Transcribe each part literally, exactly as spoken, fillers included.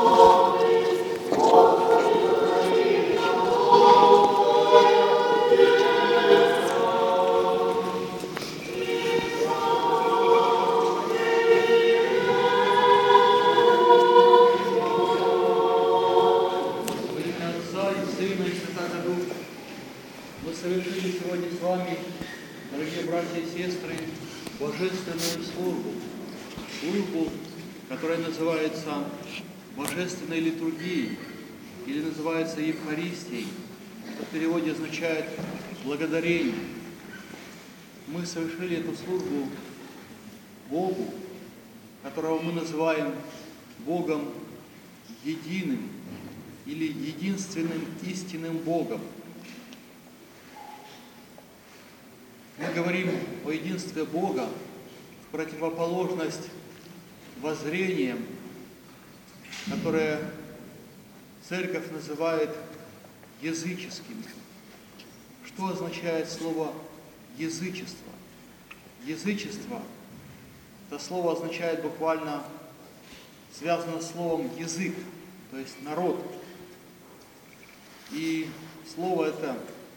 совершили сегодня с вами, дорогие братья и сестры, божественную службу. Службу, которая называется Божественной литургией или называется Евхаристией. Это в переводе означает благодарение. Мы совершили эту службу Богу, которого мы называем Богом единым или единственным истинным Богом. Мы говорим о единстве Бога в противоположность воззрениям, которые Церковь называет языческими. Что означает слово язычество? Язычество, это слово означает буквально, связано с словом язык, то есть народ. И слово это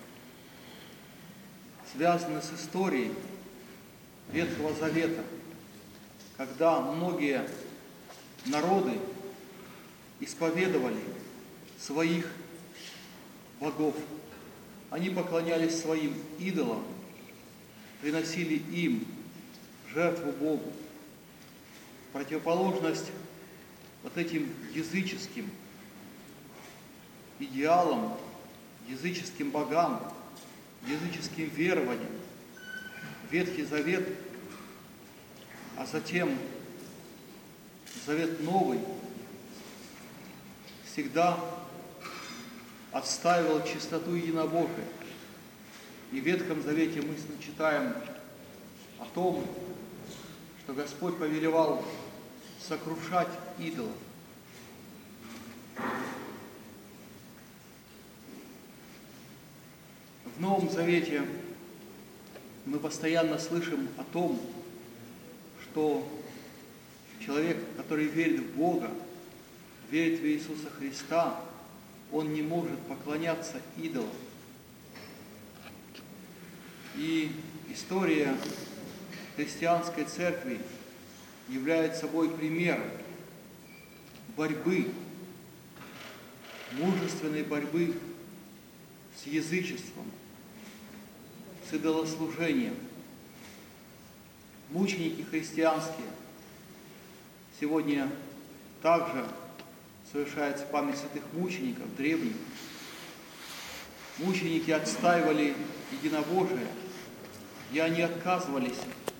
связано с историей Ветхого Завета, когда многие народы исповедовали своих богов. Они поклонялись своим идолам, приносили им жертву Богу. Противоположность вот этим языческим идеалам, языческим богам, языческим верованиям, Ветхий Завет, а затем Завет Новый всегда отстаивал чистоту единобожия. И в Ветхом Завете мы читаем о том, что Господь повелевал сокрушать идолов. В Новом Завете мы постоянно слышим о том, что человек, который верит в Бога, верит в Иисуса Христа, он не может поклоняться идолам. И история христианской церкви является собой примером борьбы, мужественной борьбы с язычеством, с идолослужением. Мученики христианские сегодня также совершается память святых мучеников, древних. Мученики отстаивали единобожие, и они отказывались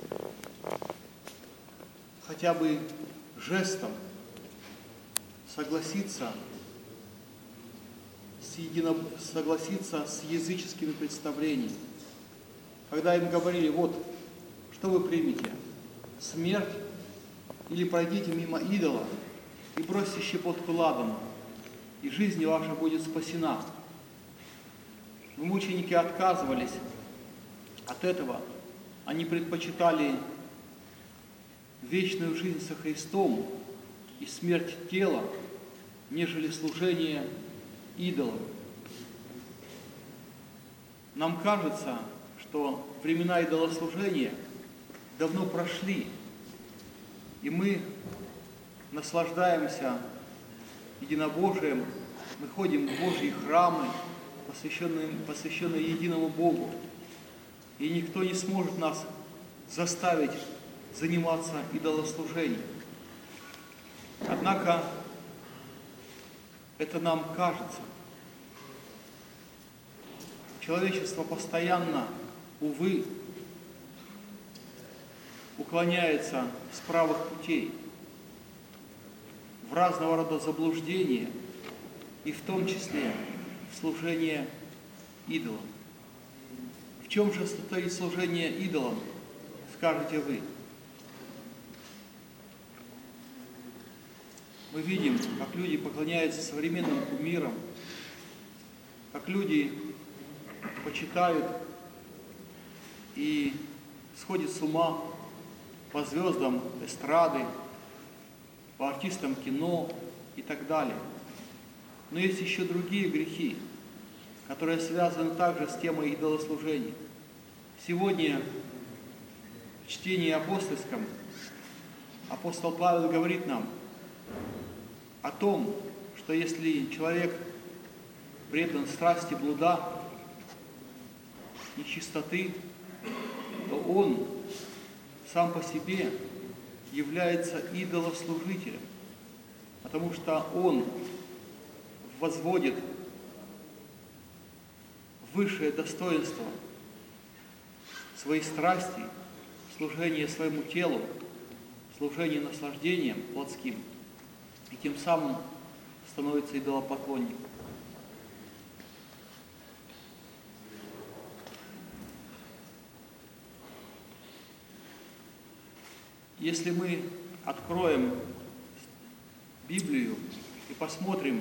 хотя бы жестом согласиться с, едино... согласиться с языческими представлениями. Когда им говорили, вот, что вы примете, смерть или пройдите мимо идола и бросьте щепотку ладану, и жизнь ваша будет спасена. Но мученики отказывались от этого. Они предпочитали вечную жизнь со Христом и смерть тела, нежели служение идолам. Нам кажется, что времена идолослужения давно прошли, и мы наслаждаемся единобожием, мы ходим в Божьи храмы, посвященные, посвященные единому Богу, и никто не сможет нас заставить заниматься идолослужением. Однако это нам кажется. Человечество постоянно, увы, уклоняется с правых путей в разного рода заблуждения, и в том числе в служение идолам. В чем же состоит служение идолам, скажете вы? Мы видим, как люди поклоняются современным кумирам, как люди почитают и сходят с ума по звездам эстрады, по артистам кино и так далее. Но есть еще другие грехи, которые связаны также с темой идолослужения. Сегодня в чтении апостольском апостол Павел говорит нам о том, что если человек предан страсти блуда, нечистоты, то он сам по себе является идолослужителем, потому что он возводит высшее достоинство своей страсти, служение своему телу, служение наслаждением плотским, и тем самым становится идолопоклонником. Если мы откроем Библию и посмотрим,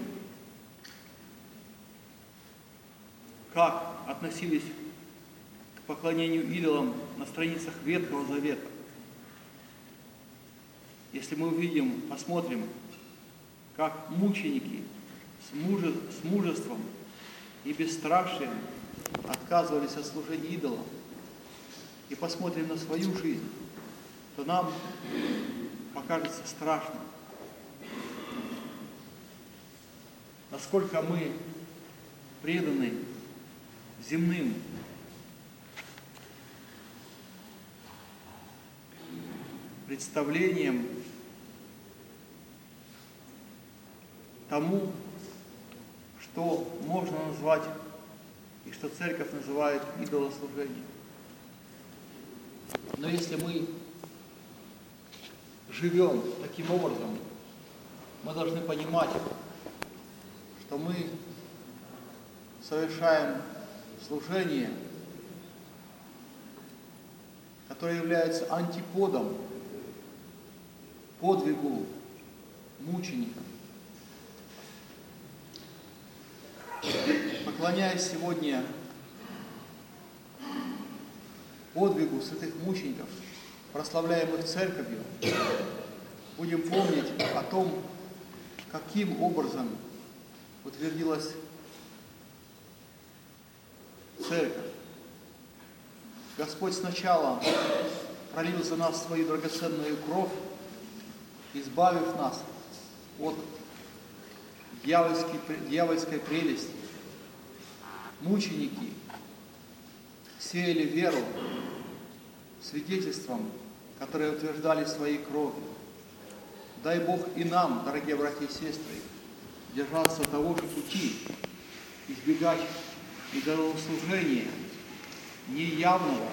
как относились к поклонению идолам на страницах Ветхого Завета, если мы увидим, посмотрим, как мученики с, муже, с мужеством и бесстрашием отказывались от служения идолам, и посмотрим на свою жизнь, то нам покажется страшно, насколько мы преданы земным представлениям тому, что можно назвать и что церковь называет идолослужением. Но если мы живем таким образом, мы должны понимать, что мы совершаем служение, которое является антиподом подвигу мученика. Поклоняясь сегодня подвигу святых мучеников, прославляемых церковью, будем помнить о том, каким образом утвердилась церковь. Господь сначала пролил за нас свою драгоценную кровь, избавив нас от дьявольской, дьявольской прелести. Мученики сеяли веру свидетельством, которые утверждали своей кровью. Дай Бог и нам, дорогие братья и сестры, держаться того же пути, избегать идолослужения неявного,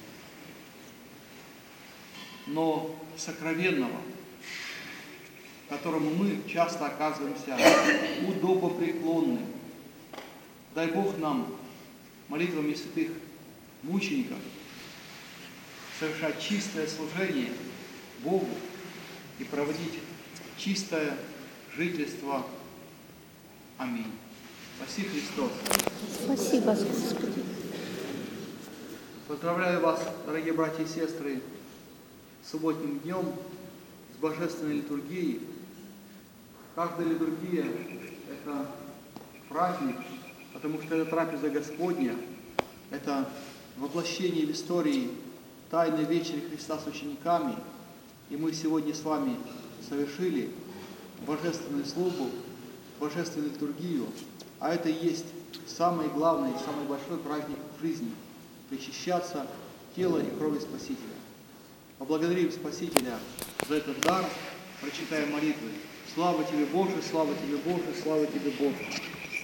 но сокровенного, которому мы часто оказываемся удобопреклонны. Дай Бог нам молитвами святых мучеников совершать чистое служение Богу и проводить чистое жительство. Аминь. Спаси Христос. Спасибо, Господи. Поздравляю вас, дорогие братья и сестры, с субботним днем, с божественной литургией. Каждая литургия – это праздник, потому что это трапеза Господня, это воплощение в истории Тайной Вечери Христа с учениками, и мы сегодня с вами совершили божественную службу, божественную литургию, а это и есть самый главный, самый большой праздник в жизни – причащаться тела и крови Спасителя. Поблагодарим Спасителя за этот дар, прочитаем молитвы. Слава Тебе, Боже, слава Тебе, Боже, слава Тебе, Боже.